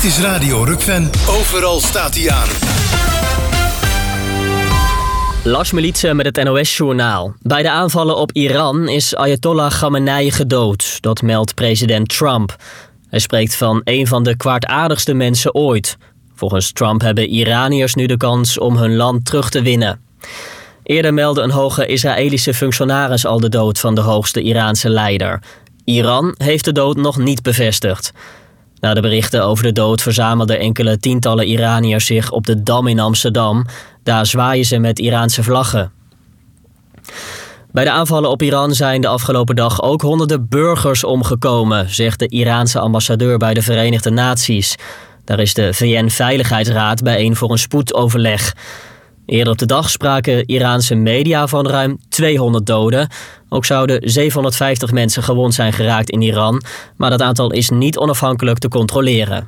is Radio Rukven. Overal staat hij aan. Lars Militse met het NOS-journaal. Bij de aanvallen op Iran is Ayatollah Khamenei gedood. Dat meldt president Trump. Hij spreekt van een van de kwaadaardigste mensen ooit. Volgens Trump hebben Iraniërs nu de kans om hun land terug te winnen. Eerder meldde een hoge Israëlische functionaris al de dood van de hoogste Iraanse leider. Iran heeft de dood nog niet bevestigd. Na de berichten over de dood verzamelden enkele tientallen Iraniërs zich op de Dam in Amsterdam. Daar zwaaien ze met Iraanse vlaggen. Bij de aanvallen op Iran zijn de afgelopen dag ook honderden burgers omgekomen, zegt de Iraanse ambassadeur bij de Verenigde Naties. Daar is de VN-veiligheidsraad bijeen voor een spoedoverleg. Eerder op de dag spraken Iraanse media van ruim 200 doden. Ook zouden 750 mensen gewond zijn geraakt in Iran, maar dat aantal is niet onafhankelijk te controleren.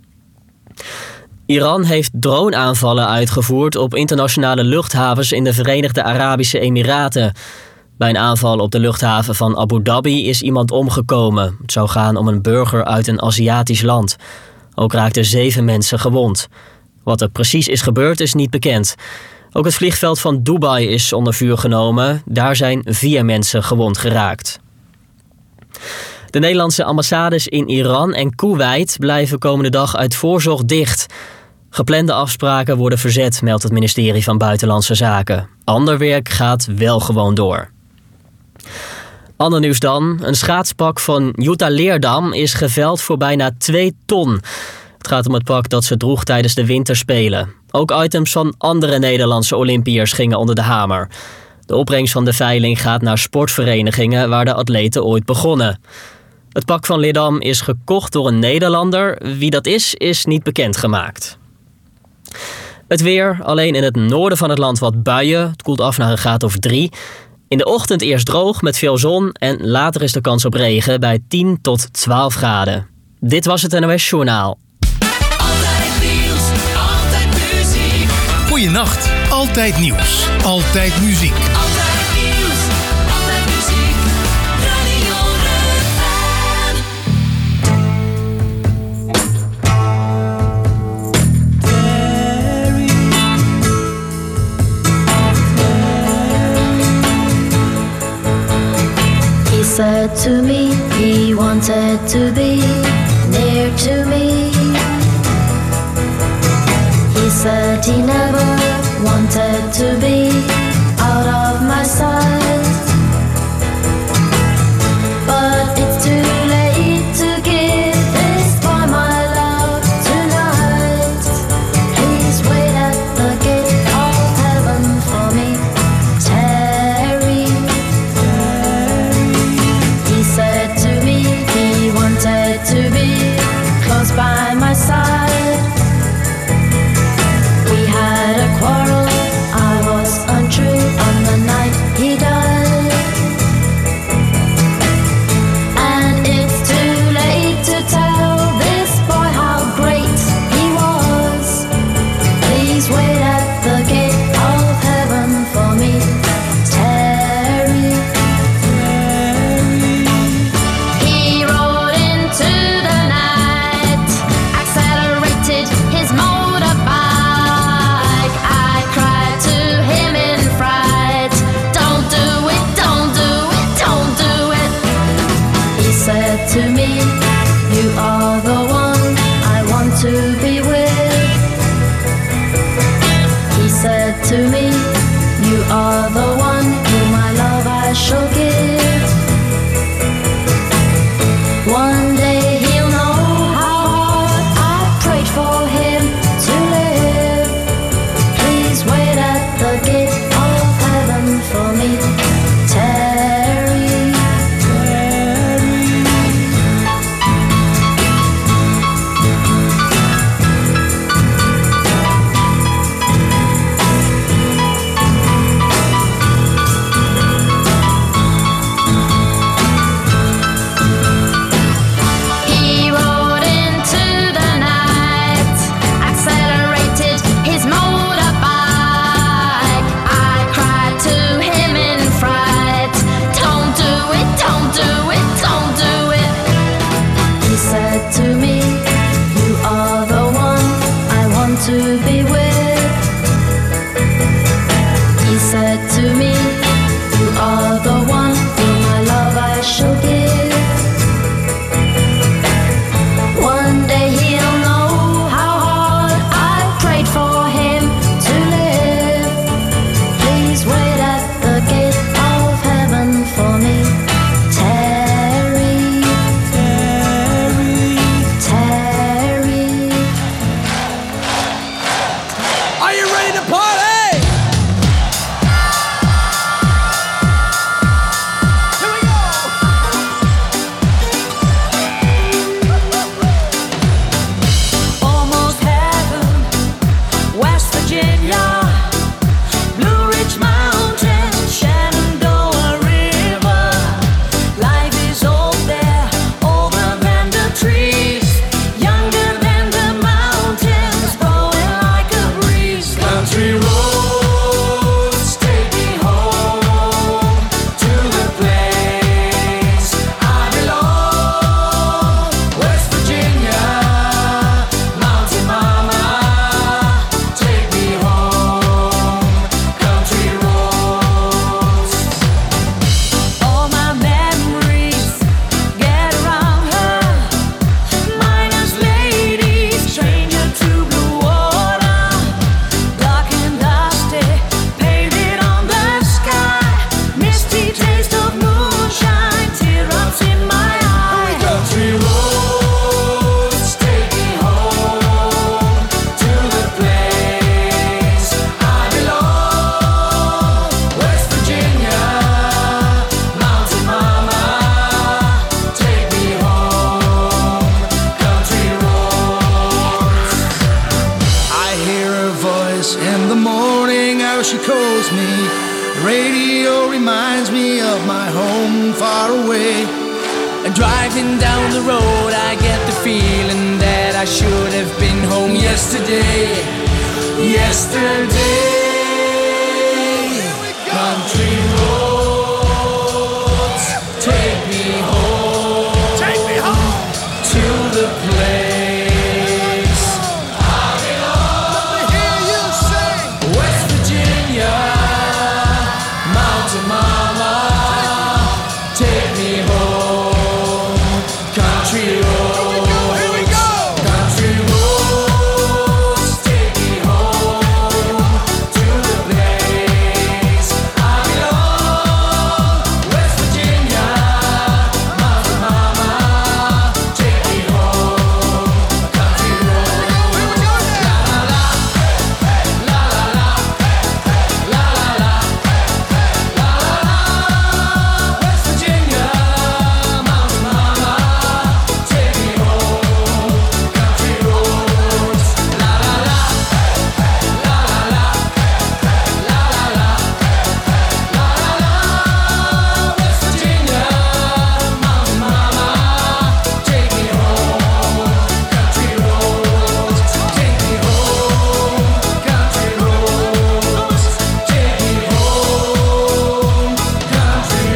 Iran heeft droneaanvallen uitgevoerd op internationale luchthavens in de Verenigde Arabische Emiraten. Bij een aanval op de luchthaven van Abu Dhabi is iemand omgekomen. Het zou gaan om een burger uit een Aziatisch land. Ook raakten 7 mensen gewond. Wat er precies is gebeurd is niet bekend. Ook het vliegveld van Dubai is onder vuur genomen. Daar zijn 4 mensen gewond geraakt. De Nederlandse ambassades in Iran en Koeweit blijven komende dag uit voorzorg dicht. Geplande afspraken worden verzet, meldt het ministerie van Buitenlandse Zaken. Ander werk gaat wel gewoon door. Ander nieuws dan. Een schaatspak van Jutta Leerdam is geveld voor bijna 2 ton. Het gaat om het pak dat ze droeg tijdens de winterspelen. Ook items van andere Nederlandse Olympiërs gingen onder de hamer. De opbrengst van de veiling gaat naar sportverenigingen waar de atleten ooit begonnen. Het pak van Leerdam is gekocht door een Nederlander. Wie dat is niet bekendgemaakt. Het weer, alleen in het noorden van het land wat buien. Het koelt af naar een graad of 3. In de ochtend eerst droog met veel zon en later is de kans op regen bij 10 tot 12 graden. Dit was het NOS Journaal. Altijd nieuws, altijd muziek. Goeienacht, altijd nieuws, altijd muziek. Altijd nieuws, altijd muziek. Radio Rukven. He said to me, he wanted to be near to me. He said he never wanted to be out of my sight. But it's too late to give this boy my love tonight. Please wait at the gate of heaven for me, Terry. He said to me he wanted to be close by my side. We had a quarrel, I was untrue on the night he died. And it's too late to tell this boy how great he was. Please wait at the gate of heaven for me, Terry. He rode into the night, accelerated his motorbike. I cried to him in fright, don't do it, don't do it, don't do it. He said to me, you are the one I want to be with. He said to me, you are the one whom my love I shall give. One day he'll know how hard I prayed for him to live. Please wait at the gate of heaven for me, Terry. calls me. Radio reminds me of my home far away. And driving down the road I get the feeling that I should have been home yesterday. Yesterday. Country roads, take me home. Take me home to the place I belong. Let me hear you sing. West Virginia, Mountain Mama, take me home. Country roads, here we go. Country roads, take me home to the place I belong. West Virginia, Mountain Mama, take me home. Country roads, here we go now. La la la, la la la, la la la, West Virginia, Mountain Mama, take me home. Country roads, la la la, la la la, la la la, la la la, West Virginia, Mountain Mama, take me home. Country roads, take me home. Country roads, take me home. Country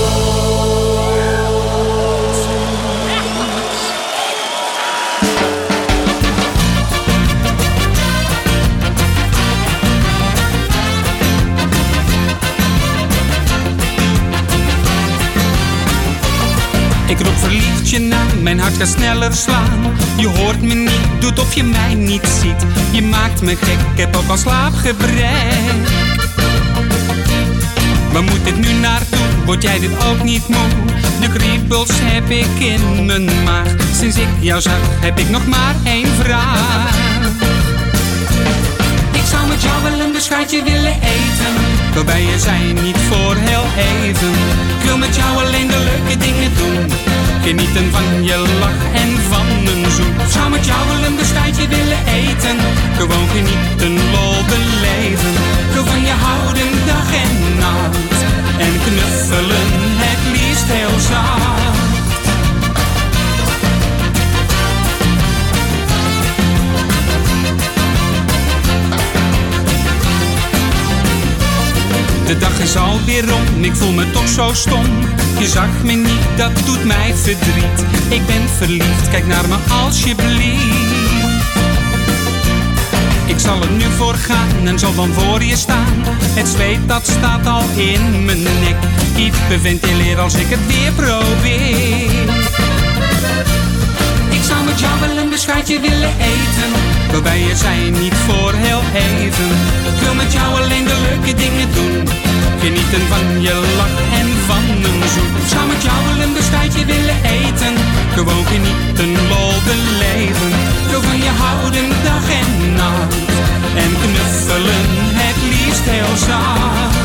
Ik roep verliefd je naam, mijn hart gaat sneller slaan. Je hoort me niet, doet of je mij niet ziet. Je maakt me gek, ik heb ook al slaapgebrek. Waar moet dit nu naartoe? Word jij dit ook niet moe? De kriebels heb ik in mijn maag. Sinds ik jou zag, heb ik nog maar één vraag. Ik zou met jou wel een beschuitje willen eten. Wil bij je zijn, niet voor heel even. Ik wil met jou alleen de leuke dingen doen. Genieten van je lach en van een zoen. Ik zou met jou wel een beschuitje willen eten. Gewoon genieten, lol beleven. Ik wil van je houden dag en nacht. En knuffelen, het liefst heel zacht. De dag is alweer om, ik voel me toch zo stom. Je zag me niet, dat doet mij verdriet. Ik ben verliefd, kijk naar me alsjeblieft. Ik zal er nu voor gaan en zal dan voor je staan. Het zweet dat staat al in mijn nek. Hyperventileer als ik het weer probeer. Ik zou met jou wel een beschuitje willen eten. Wil bij je zijn, niet voor heel even. Ik wil met jou alleen de leuke dingen doen. Genieten van je lach en van een zoen. Ik zou met jou wel een beschuitje willen eten. Gewoon genieten, lol beleven. Ik wil van je houden dag en nacht. En knuffelen, het liefst heel zacht.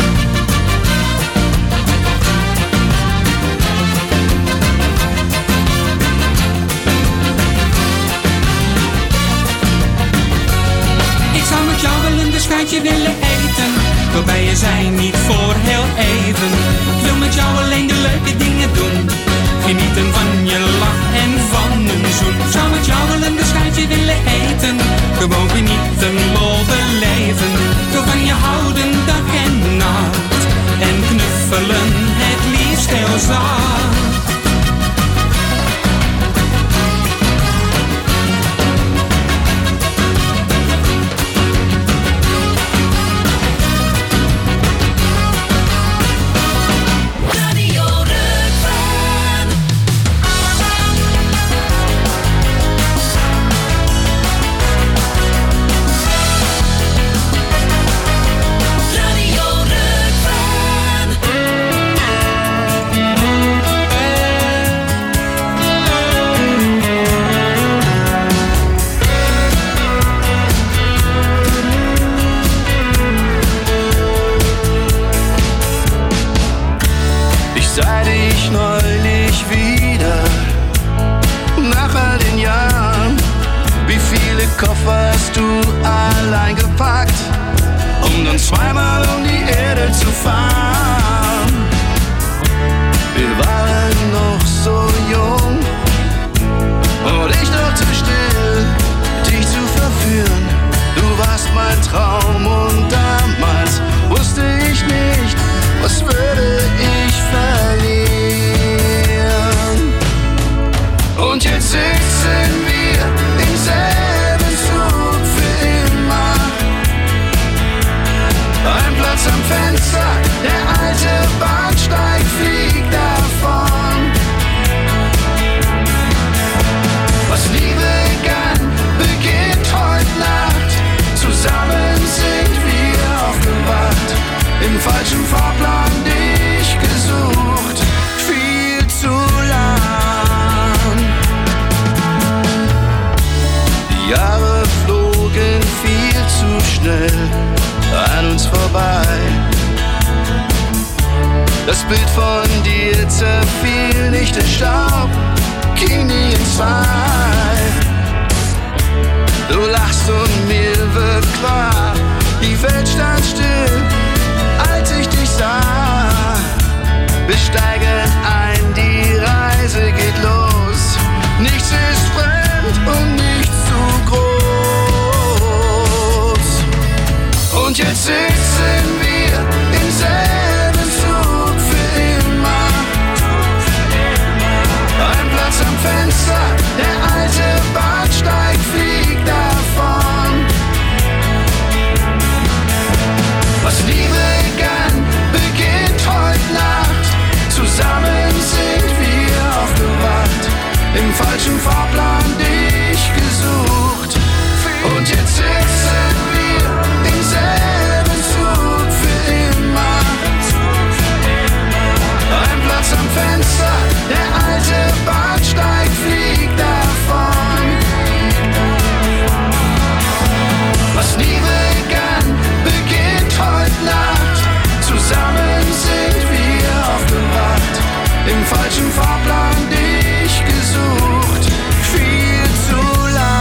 Ik zou met jou wel een beschuitje willen eten. Wil bij je zijn, niet voor heel even. Ik wil met jou alleen de leuke dingen doen. Genieten van je lach en van een zoen. Ik zou met jou wel een beschuitje willen eten. Gewoon genieten, lol beleven. Ik wil van je houden dag en nacht. En knuffelen, het liefst heel zacht. Radio Rukven. Radio Rukven. Und jetzt sitzen wir im selben Zug für immer. Ein Platz am Fenster, der alte Bahnsteig fliegt davon. Was Liebe begann, beginnt heute Nacht. Zusammen sind wir aufgewacht, im falschen Fahrplan dich gesucht, viel zu lang. Die Jahre flogen viel zu schnell an uns vorbei. Das Bild von dir zerfiel nicht, der Staub ging nie in zwei. Du lachst und mir wird klar, die Welt stand still, als ich dich sah. Wir steigen ein, die Reise geht los. Nichts ist fremd und nichts zu groß. Und jetzt sitzen wir im selben Zug für immer. Ein Platz am Fenster, der alte Bahnsteig fliegt davon. Was Liebe begann, beginnt heute Nacht. Zusammen sind wir aufgewacht, im falschen Fahrplan dich gesucht. Und jetzt sitzen wir im selben Zug für immer. Ein Platz am Fenster, der alte Bahnsteig fliegt davon. Was Liebe begann, beginnt heute Nacht. Zusammen sind wir aufgewacht, im falschen Fahrplan dich gesucht, viel zu lang.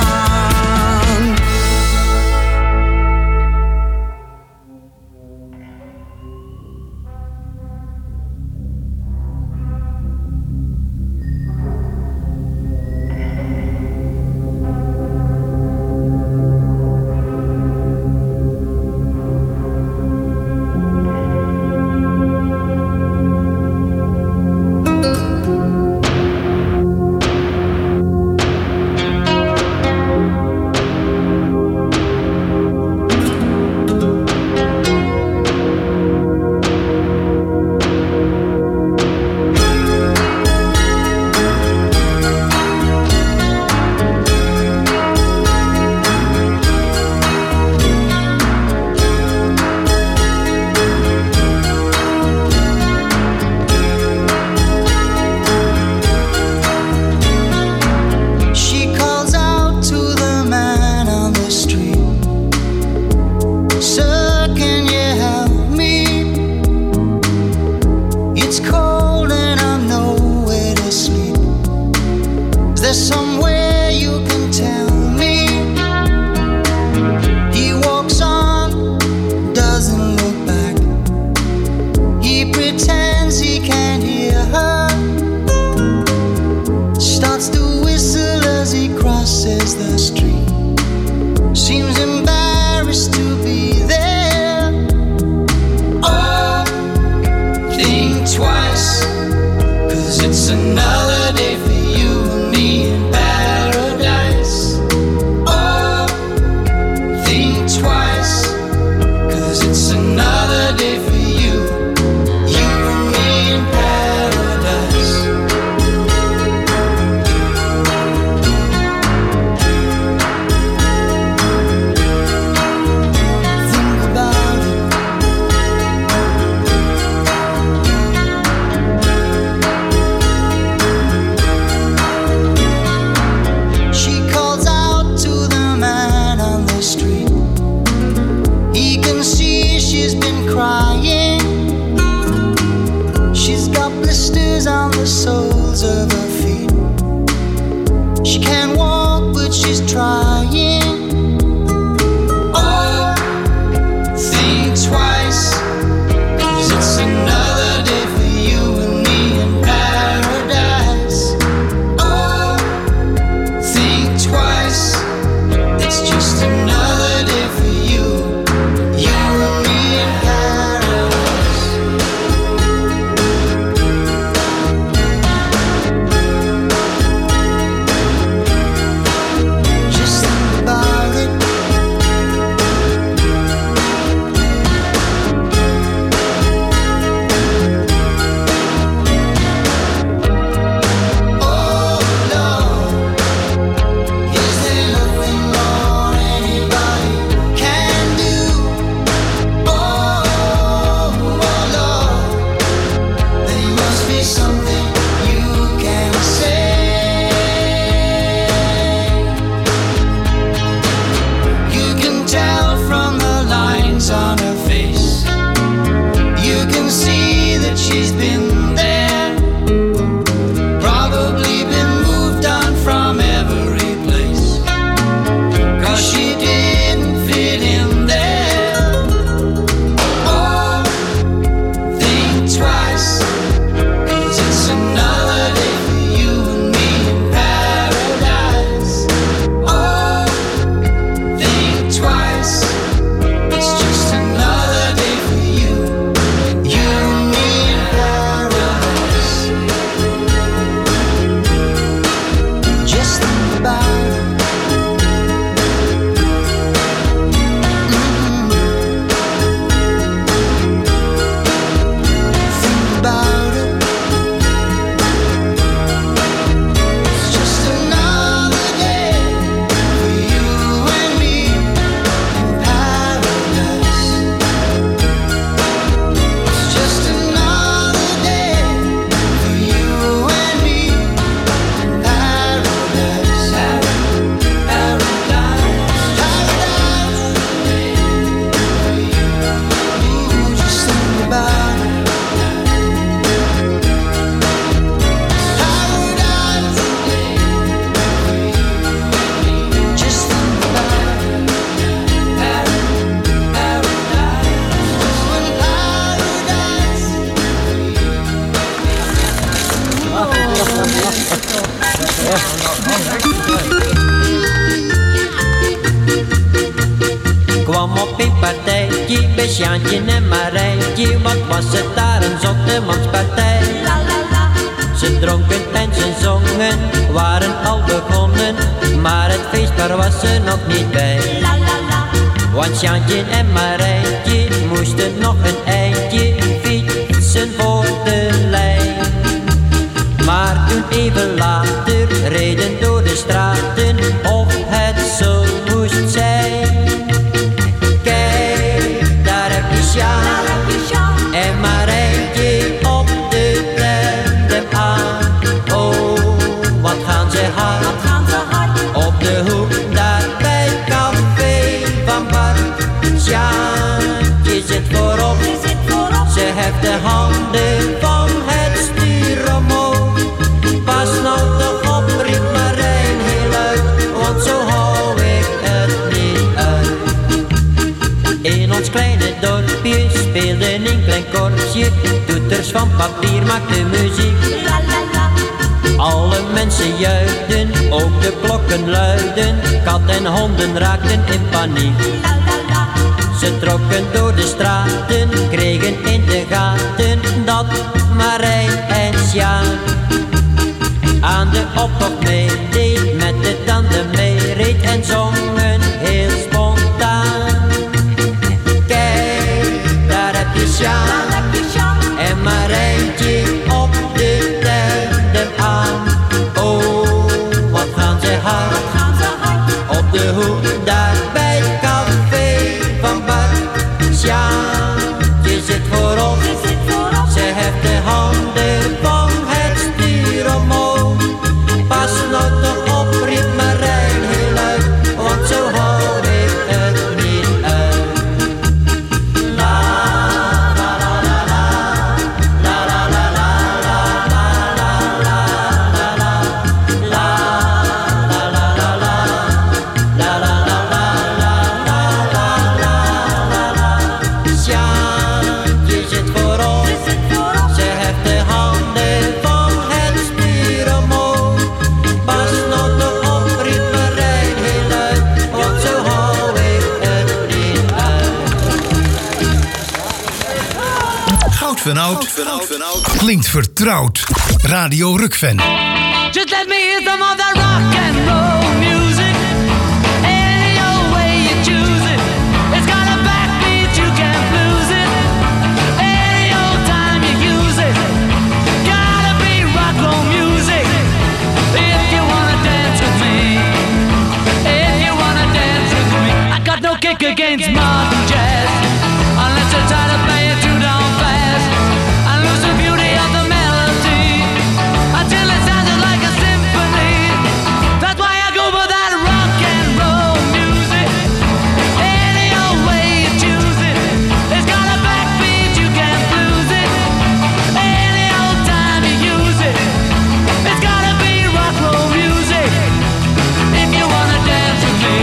Kwam op een partijtje bij Sjaantje en Marijntje. Wat was het daar een zottemanspartij. Ze dronken en ze zongen, waren al begonnen, maar het feest daar was ze nog niet bij. Want Sjaantje en Marijntje moesten nog een eindje fietsen voor de lijn. Maar toen even later reden door de straten of het zo moest zijn. Kijk, daar heb je Sjaan en Marijntje op de tandem aan. Oh, wat gaan ze hard, op de hoek daar bij het café van Bart. Sjaantje zit voorop, ze heft de handen van het stuur omhoog. Pas nou toch op, riep Marijn heel luid, want zo hou ik het niet uit. In ons kleine dorpje speelde een klein korpsje, toeters van papier maakten muziek. Alle mensen juichten, ook de klokken luidden, kat en honden raakten in paniek. Ze trokken door de straten, kregen in de gaten dat Marijn en Sjaan aan de optocht meedeed, met de tanden meereed en zongen heel spontaan. Kijk, daar heb je Sjaan en Marijntje op de tandem aan. Oh, wat gaan ze hard, op de hoek daar bij het café van Bart. Sjaantje zit voorop, ze heft de handen van het stuur omhoog. Pas nou toch op, riep Marijn heel luid, want zo hou ik het niet uit. La la la la la la la la la la la la la la la la la la la Sjaantje zit voorop, ze heft de handen van het stuur omhoog. Pas nou toch op, riep Marijn heel luid, want zo hou ik het niet uit. Goud van Oud klinkt vertrouwd. Radio Rukven. Just let me hear some of that rock and roll music. Any old way you choose it. It's got a backbeat, you can't lose it. Any old time you use it. Gotta be rock roll music. If you wanna dance with me. If you wanna dance with me. I got no kick against modern jazz. Unless you try to play it too down fast. I lose the beauty of the melody. Until it sounded like a symphony. That's why I go for that rock and roll music. Any old way you choose it. It's got a backbeat, you can't lose it. Any old time you use it. It's gotta be rock roll music. If you wanna dance with me.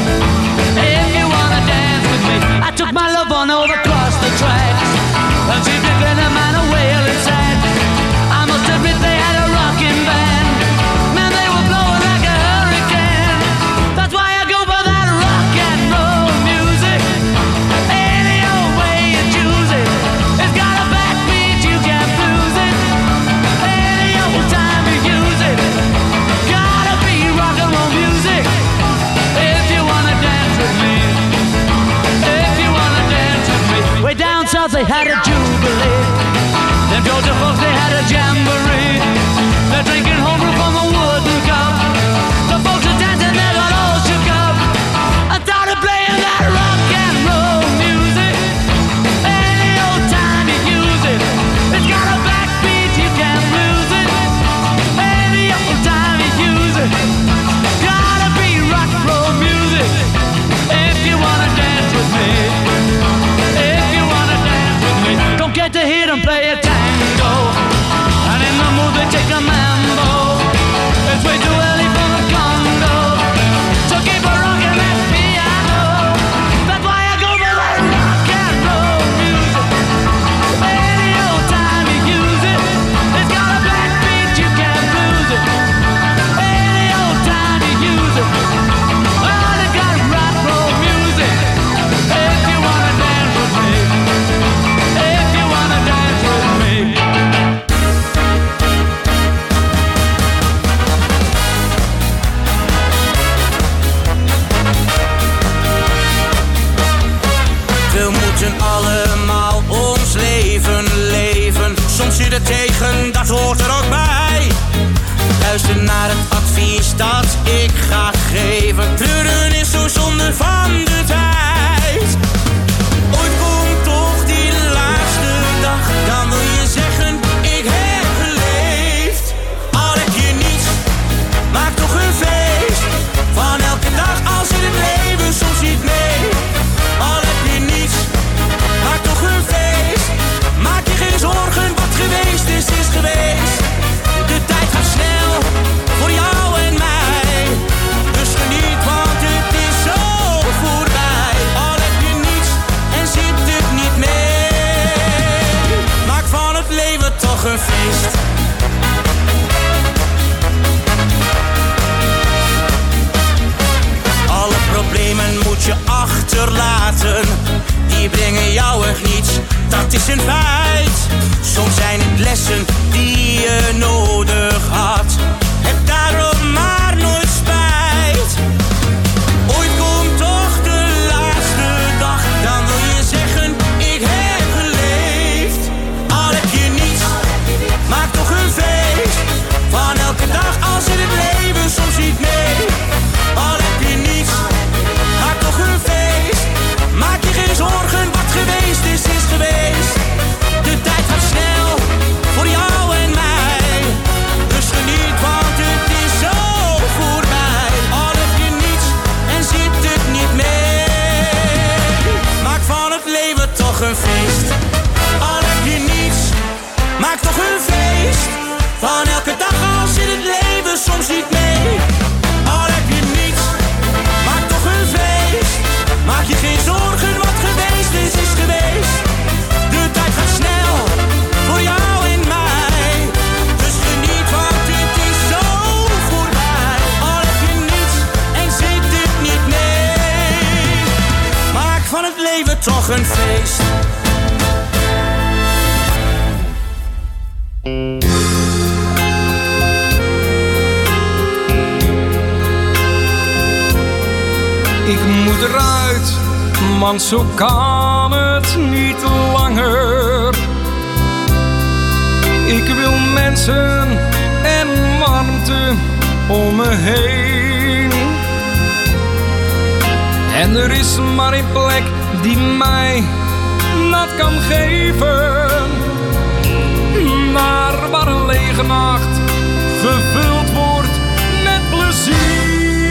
If you wanna dance with me. I took my love on over across the tracks. And she picking a man a wailing sad. I must admit they had a rockin' band. Man, they were blowing like a hurricane. That's why I go for that rock and roll music. Any old way you choose it. It's got a backbeat, you can't lose it. Any old time you use it. Gotta be rock and roll music. If you wanna dance with me. If you wanna dance with me. Way down south they had a jubilee. Them Georgia folks they had a jamboree. They're drinking homebrew from a wooden cup. The folks are dancing, they got all shook up. I started playing that rock and roll music. Any old time you use it. It's got a backbeat, you can't lose it. Any old time you use it. Gotta be rock and roll music. If you wanna dance with me. If you wanna dance with me. Don't get to hear them play a tango. And in the mood they take a mambo. It's way too early for the Congo. So keep a rockin' that piano. That's why I go for that rock and roll music. Any old time you use it. It's got a backbeat, you can't lose it. Any old het is een feit. Soms zijn het lessen die je nodig had. Heb daarom maar nooit spijt. Ooit komt toch de laatste dag, dan wil je zeggen ik heb geleefd. Al heb je niets, maak toch een feest. Van elke dag als in het leven soms niet mee. Al heb je niets, maak toch een feest. Maak je geen zorgen, wat geweest is geweest. De tijd gaat snel, voor jou en mij. Dus geniet, want het is zo voorbij. Al heb je niets en zit het niet mee. Maak van het leven toch een feest. Al heb je niets, maak toch een feest. Van elke dag als in het leven soms niet mee. Al heb je niets, maak toch een feest. Maak je geen zorgen, wat geweest is geweest. De tijd gaat snel, voor jou en mij. Dus geniet, want het is zo voorbij. Al heb je niets en zit het niet mee. Maak van het leven toch een feest. Ik moet eruit, want zo kan het niet langer. Ik wil mensen en warmte om me heen. En er is maar één plek die mij dat kan geven. Maar waar een lege nacht gevuld wordt met plezier.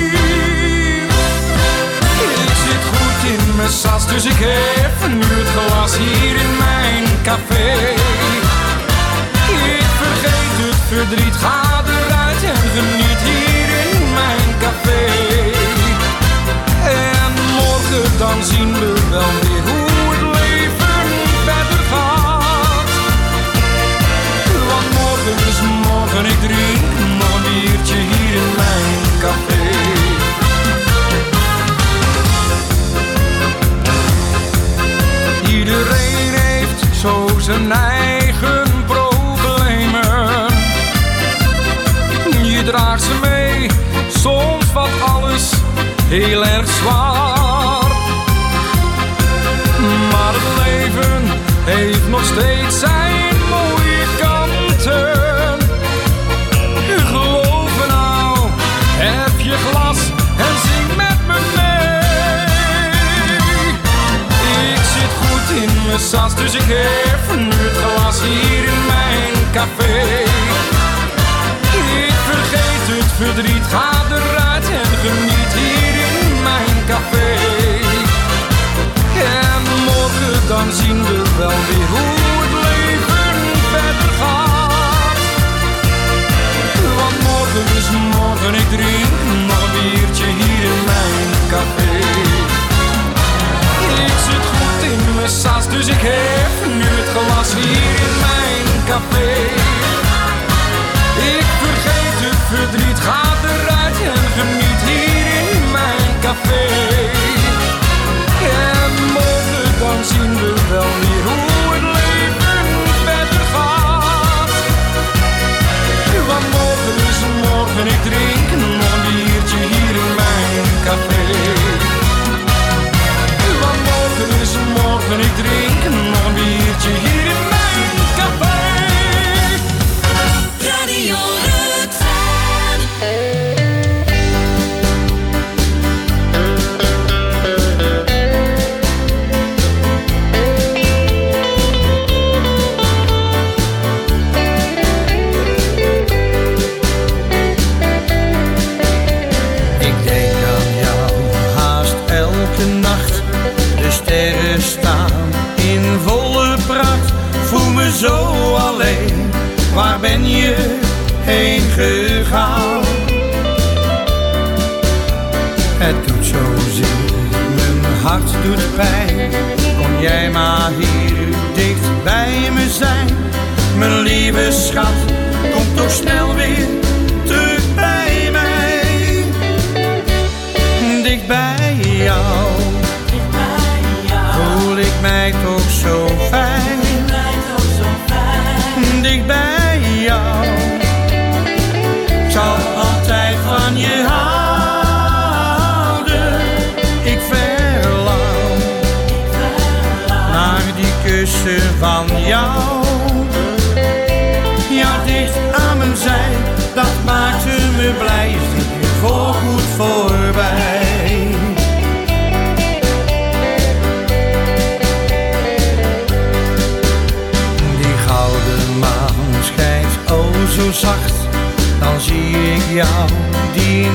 Ik zit goed in mijn sas, dus ik heb nu het glas hier in mijn café. Ik vergeet het verdriet, ga eruit en geniet hier in mijn café. En morgen dan zien we wel weer hoe het leven verder gaat. Want morgen is morgen, ik drink nog een biertje hier in mijn café. Iedereen heeft zo zijn eigen problemen. Je draagt ze mee, soms valt alles heel erg zwaar. Maar het leven heeft nog steeds zijn mooie kanten. Geloof me nou, heb je glas en zing met me mee. Ik zit goed in mijn sas, dus ik heb nu het glas hier in mijn café. Ik vergeet het verdriet, ga eruit en geniet hier in mijn café. En morgen dan zien we wel weer hoe het leven verder gaat. Want morgen is morgen, ik drink nog een biertje hier in mijn café. Ik zit goed in mijn sas, dus ik heb nu het glas hier in mijn café. Ik vergeet het verdriet, ga eruit en geniet hier in mijn café. En morgen dan zien we wel weer hoe het leven verder gaat. Want morgen is morgen, ik drink nog een biertje hier in mijn café. Want morgen is morgen, ik drink nog een biertje hier in mijn café. Radio Rukvan. Ik denk aan jou haast elke nacht. De sterren staan in volle pracht. Voel me zo alleen. Waar ben je heen gegaan? Het doet zozeer, mijn hart doet pijn. Kon jij maar hier dicht bij me zijn? Mijn lieve schat, kom toch snel weer terug bij mij. Dicht bij jou, voel ik mij toch zo fijn.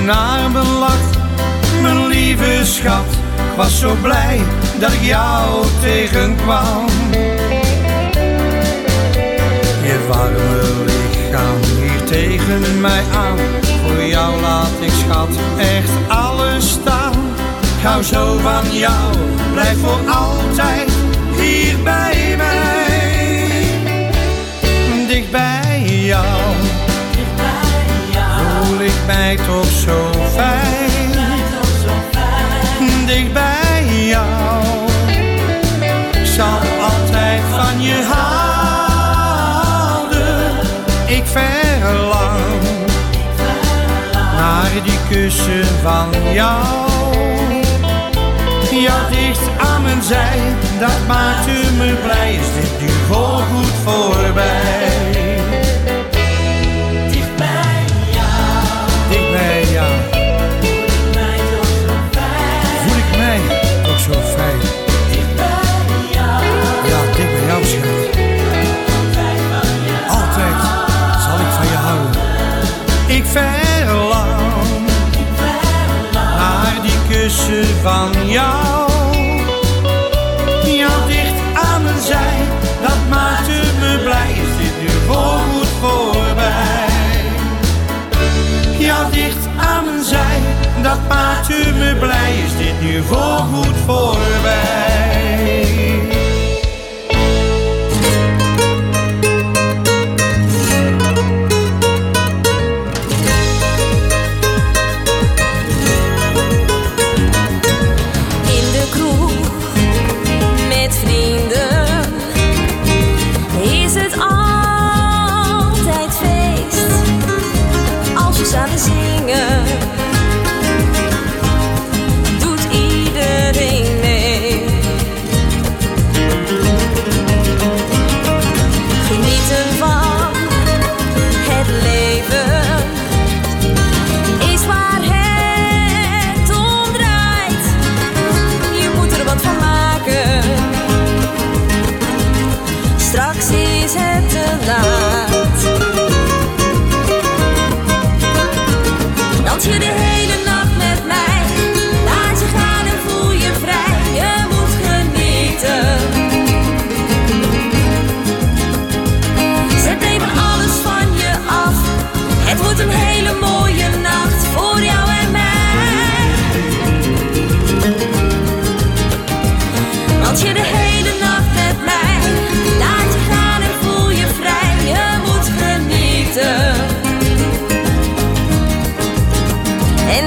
naar me lacht. Mijn lieve schat, ik was zo blij dat ik jou tegenkwam. Je warme lichaam hier tegen mij aan. Voor jou laat ik, schat, echt alles staan. Ik hou zo van jou, blijf voor altijd hier bij mij. Dicht bij jou, voel ik mij toch zo fijn. Dicht bij jou, ik zal altijd van je houden. Ik verlang naar die kussen van jou. Jou dicht aan mijn zij, dat maakt me blij. Is dit nu voorgoed voorbij? Dicht bij jou, dicht bij jou. Voel ik mij toch zo fijn? Dicht bij jou. Ja, dicht bij jou, schat. Altijd zal ik van je houden. Ik verlang naar die kussen van jou. Jou dicht aan mijn zij, dat maakt me blij. Is dit nu voorgoed voorbij? Jou dicht aan mijn zij, dat maakt me blij. Is dit nu voorgoed voorbij? Samen zingen, doet iedereen mee. Genieten van het leven is waar het om draait. Je moet er wat van maken, straks is het te laat. Dans je de hele nacht met mij, laat je gaan en voel je vrij. Je moet genieten. Zet even alles van je af. Het wordt een hele mooie nacht voor jou en mij. Dans je de hele nacht met mij, laat je gaan en voel je vrij. Je moet genieten. En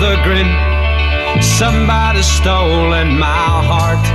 a grin. Somebody's stolen my heart.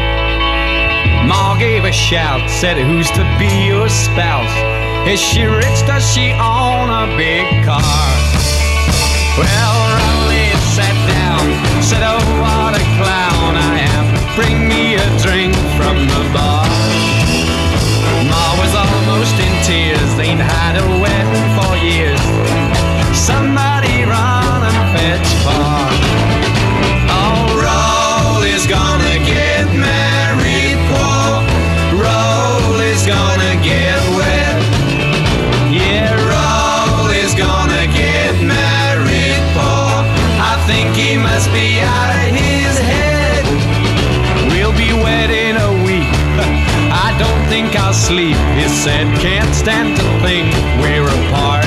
Ma gave a shout, said who's to be your spouse? Is she rich, does she own a big car? Well, Rowley sat down, said oh what a clown I am. Bring me a drink from the bar. Ma was almost in tears, ain't had a wedding for years. Somebody run and fetch far. Oh, Rowley's gonna get married, Paul. Rowley's gonna get wet. Yeah, Rowley's gonna get married, Paul. I think he must be out of his head. We'll be wed in a week. I don't think I'll sleep, he said. Can't stand to think we're apart.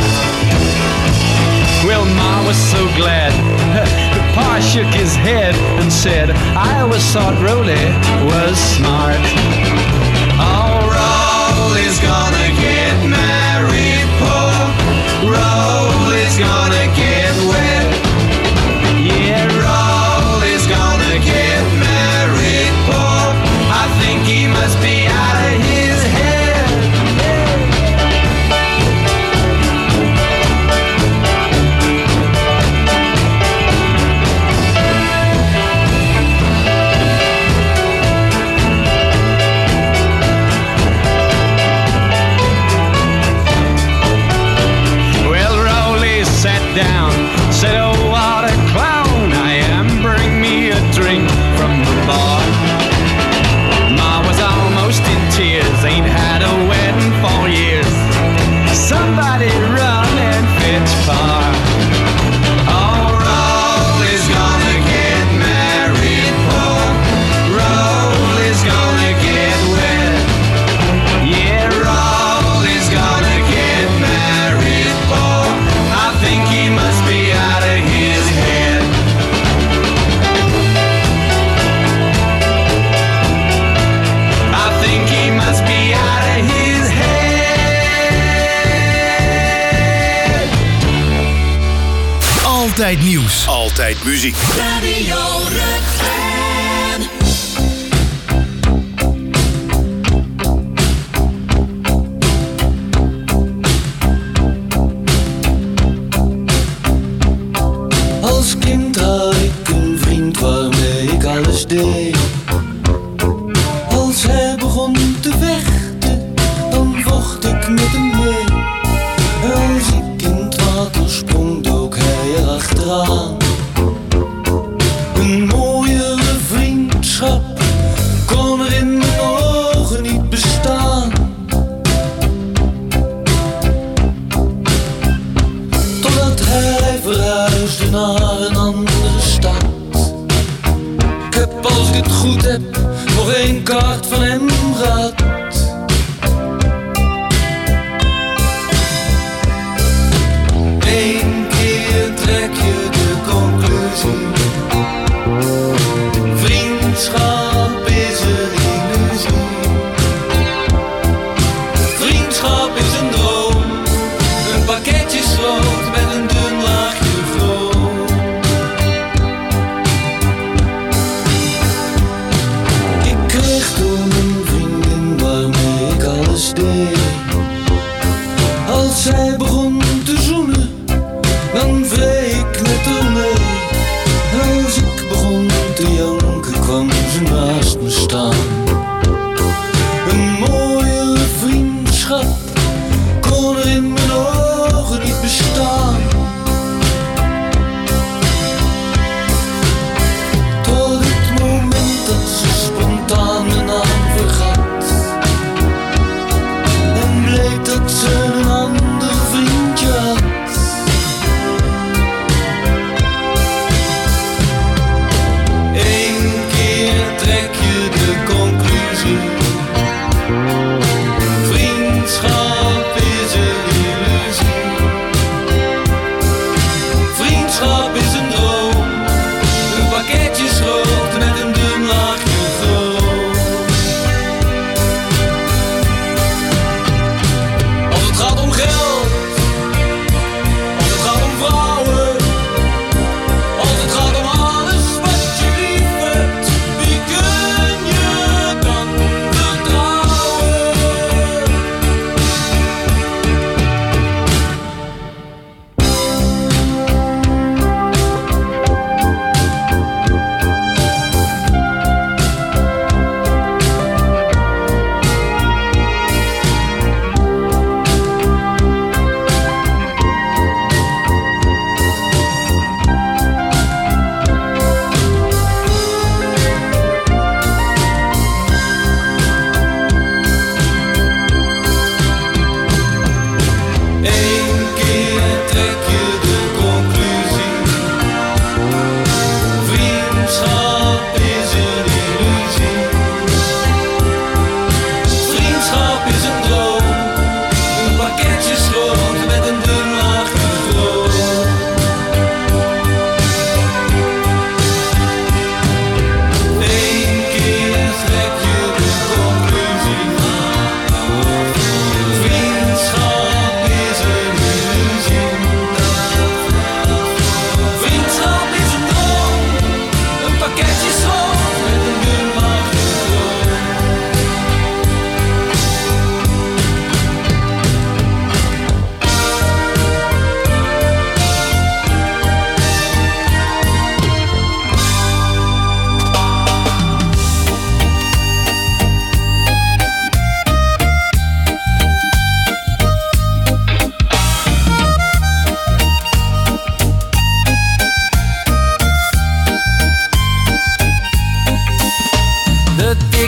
Well, Ma was so glad. Pa shook his head and said, I always thought Rowley was smart. Oh, Rowley's gonna get married, Paul. Rowley's gonna get wet. Yeah, Rowley's gonna get married, Paul. I think he must be out of his head. Down, said oh what a clown I am, bring me a drink from the bar. Ma was almost in tears, ain't had a wedding for years. Somebody run and fetch far. Oh, Rowley's gonna get married, Paul. Rowley's gonna get wet. Yeah, Rowley's gonna get married, Paul. I think he must be out of his head. I think he must be out of his head. Altijd nieuws. Altijd muziek. Radio Rukven. Als kind had ik een vriend waarmee ik alles deed. Als hij begon te vechten, dan vocht ik met hem mee. Als ik in het water sprong, dook hij erachteraan. Een mooiere vriendschap kon er in mijn ogen niet bestaan. Totdat hij verhuisde naar een andere stad. Ik heb, als ik het goed heb, nog één kaart van hem gehad. Eén keer trek je de conclusie: vriendschap is een illusie. Vriendschap is een droom, een pakketje schroot met een dun laagje vroom. Ik kreeg toen een vriendin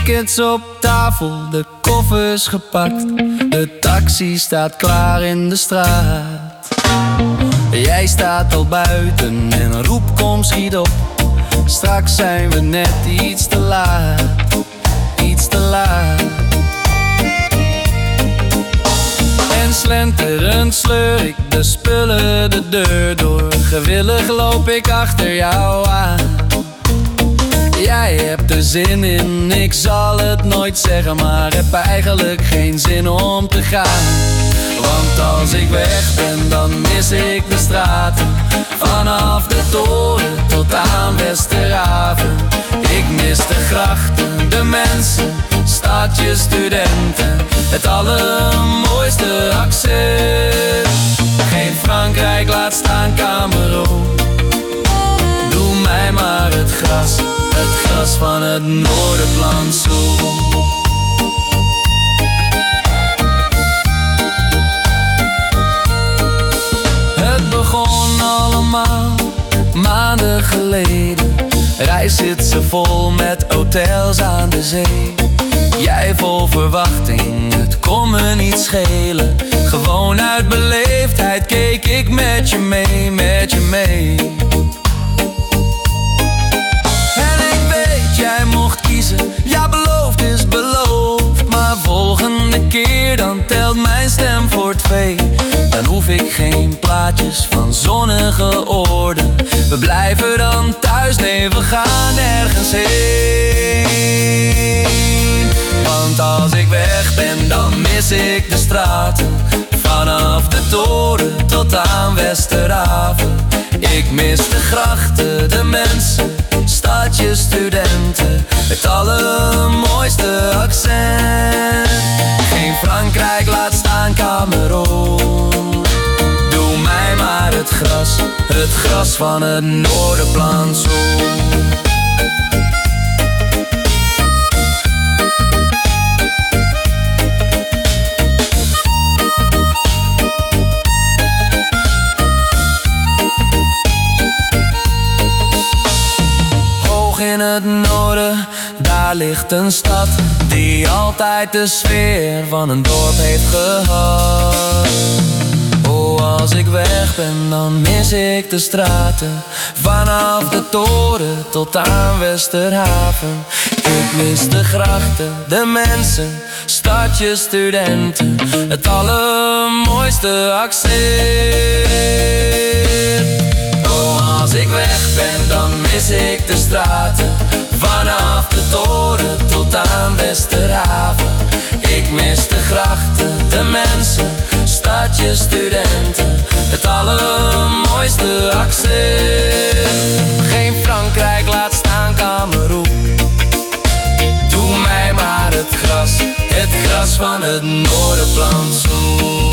tickets op tafel, de koffers gepakt. De taxi staat klaar in de straat. Jij staat al buiten en roep kom schiet op. Straks zijn we net iets te laat. Iets te laat. En slenterend sleur ik de spullen de deur door. Gewillig loop ik achter jou aan. Jij hebt er zin in, ik zal het nooit zeggen, maar heb eigenlijk geen zin om te gaan. Want als ik weg ben, dan mis ik de straten. Vanaf de toren tot aan Westerhaven. Ik mis de grachten, de mensen, stadje studenten. Het allermooiste accent. Geen Frankrijk, laat staan Cameroen. Doe mij maar het gras van het Noorderplantsoen. Het begon allemaal maanden geleden. Reis zit ze vol met hotels aan de zee. Jij vol verwachting, het kon me niet schelen. Gewoon uit beleefdheid keek ik met je mee, met je mee. Jij mocht kiezen, ja beloofd is beloofd. Maar volgende keer dan telt mijn stem voor 2. Dan hoef ik geen plaatjes van zonnige oorden. We blijven dan thuis, nee we gaan ergens heen. Want als ik weg ben dan mis ik de straten. Vanaf de toren tot aan Westerhaven. Ik mis de grachten, de mensen, stadje studenten. Het allermooiste accent. Geen Frankrijk, laat staan Cameroen. Doe mij maar het gras van het Noorderplantsoen. In het noorden, daar ligt een stad die altijd de sfeer van een dorp heeft gehad. Oh, als ik weg ben, dan mis ik de straten. Vanaf de toren tot aan Westerhaven. Ik mis de grachten, de mensen, stadje studenten. Het allermooiste accent. Oh, als ik weg ben, dan mis ik de straten. Vanaf de toren tot aan Westerhaven. Ik mis de grachten, de mensen, stadje studenten. Het allermooiste accent. Geen Frankrijk, laat staan Cameroen. Doe mij maar het gras van het Noorderplantsoen.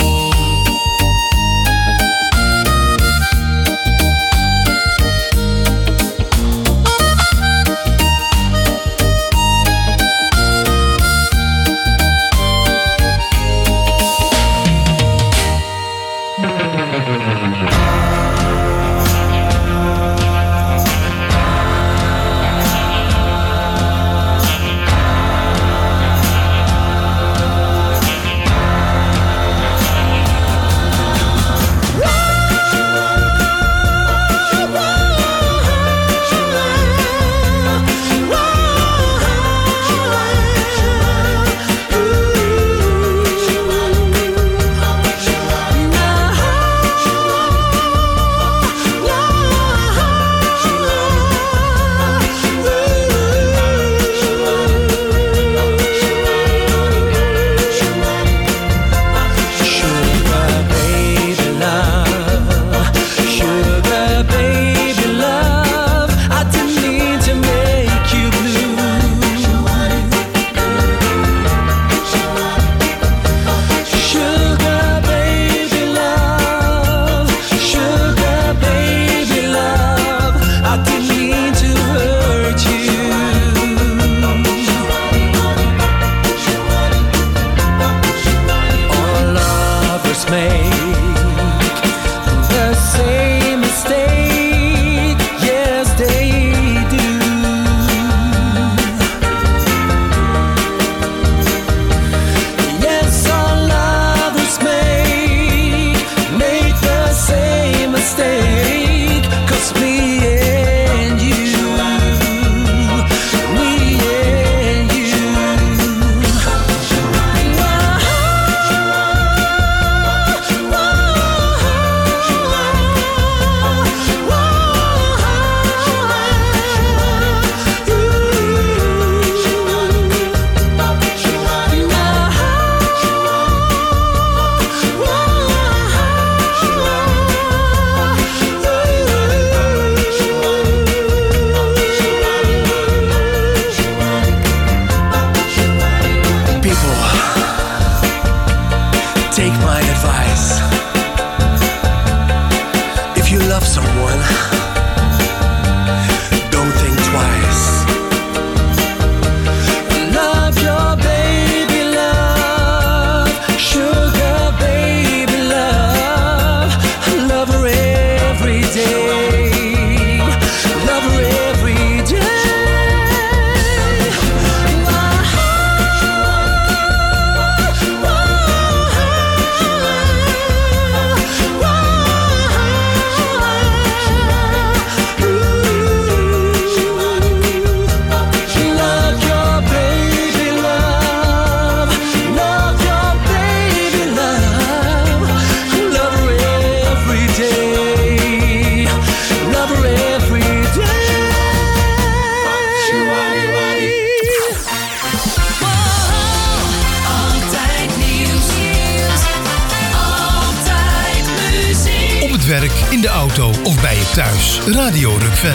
in de auto of bij je thuis. Radio Rukven.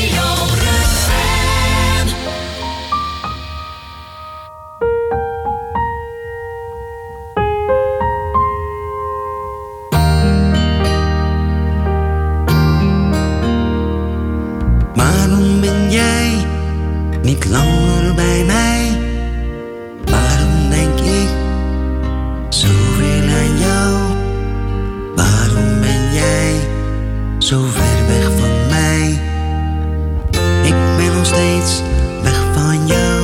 Waarom ben jij niet langer bij mij? Waarom denk ik zoveel aan jou? Waarom ben jij zo ver weg van mij? Ik ben nog steeds weg van jou.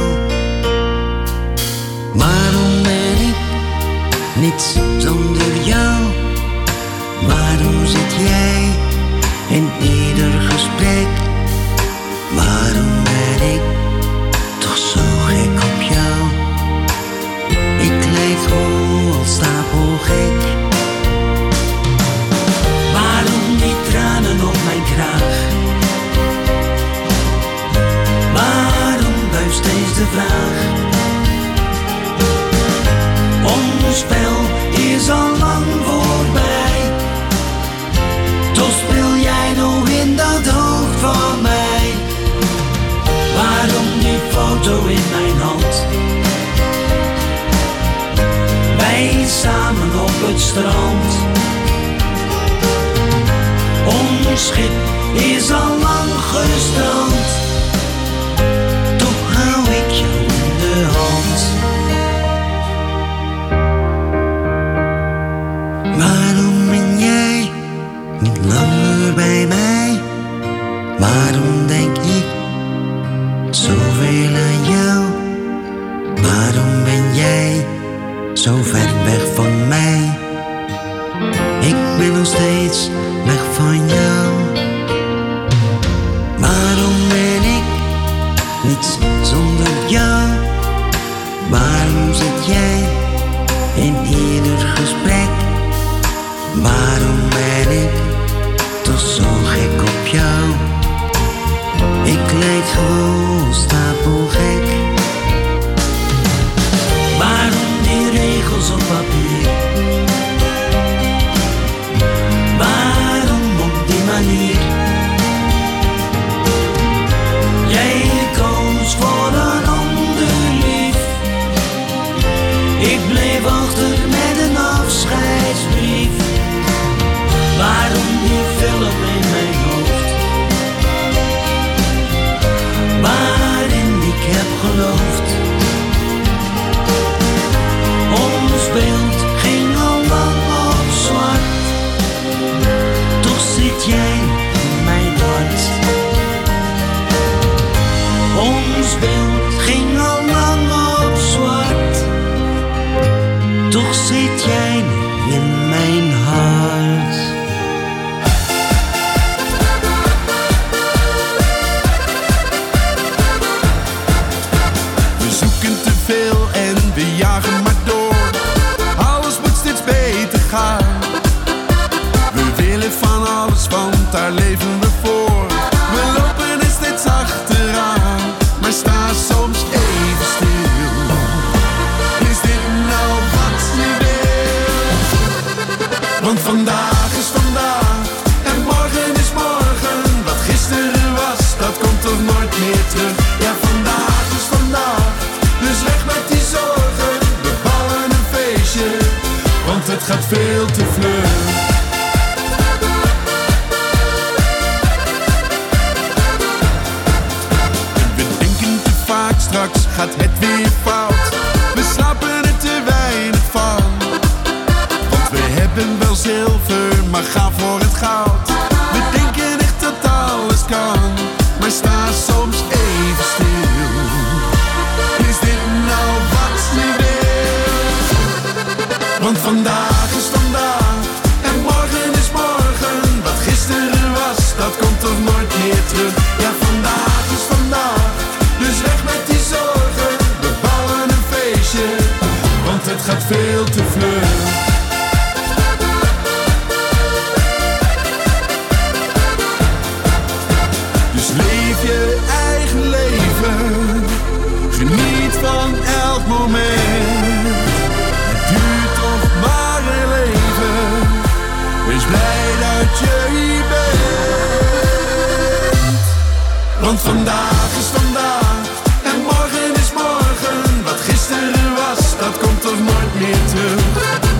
Waarom ben ik niets zonder jou? Waarom zit jij in ieder gesprek? Waarom ben ik toch zo gek op jou? Ik lijk gewoon stapelgek. Waarom die tranen op mijn kraag? Waarom blijft steeds de vraag? Ons spel is al lang voorbij. Toch speel jij nog in dat hoofd van mij. Waarom die foto in mijn hand? Wij samen op het strand. Ons schip is al lang gestrand. Toch hou ik jou in de hand. Waarom ben jij niet langer bij mij? Waarom denk ik zoveel aan jou? Waarom ben jij zo ver weg van mij? Ik ben nog steeds weg van jou. Waarom ben ik niets zonder jou? Waarom zit jij in ieder gesprek? Waarom ben ik toch zo gek op jou? Ik lijk gewoon stapelgek. Waarom die regels op papier? Waarom op die manier? Jij koos voor een ander lief. Ik bleef achter met een afscheidsbrief. Waarom die film in mijn hoofd? Waarin ik heb geloofd. Ons beeld ging al lang op zwart. Toch zit jij in mijn hart. Ons beeld ging al lang op zwart. Toch zit jij in mijn hart. Veel en we jagen maar door. Alles moet steeds beter gaan. We willen van alles, want daar leven we voor. We lopen er steeds achteraan, maar staan soms even stil. Is dit nou wat je wil? Want vandaag is vandaag en morgen is morgen. Wat gisteren was, dat komt toch nooit meer terug. Ja, vandaag is vandaag. Dus weg met die zorgen, we bouwen een feestje, want het gaat veel te vlug. We denken te vaak, straks gaat het weer fout. We snappen er te weinig van. Want we hebben wel zilver, maar gaan voor het goud. We denken echt dat alles kan, maar staan soms even stil. Is dit nou wat je wil? Want vandaag is vandaag en morgen is morgen. Wat gisteren was, dat komt toch nooit meer terug. Ja, vandaag is vandaag, dus weg met die zorgen. We bouwen een feestje, want het gaat veel te vlug. Dus leef je eigen leven. Geniet van elk moment. Het duurt toch maar een leven. Wees blij dat je hier Want vandaag is vandaag en morgen is morgen. Wat gisteren was, dat komt toch nooit meer terug.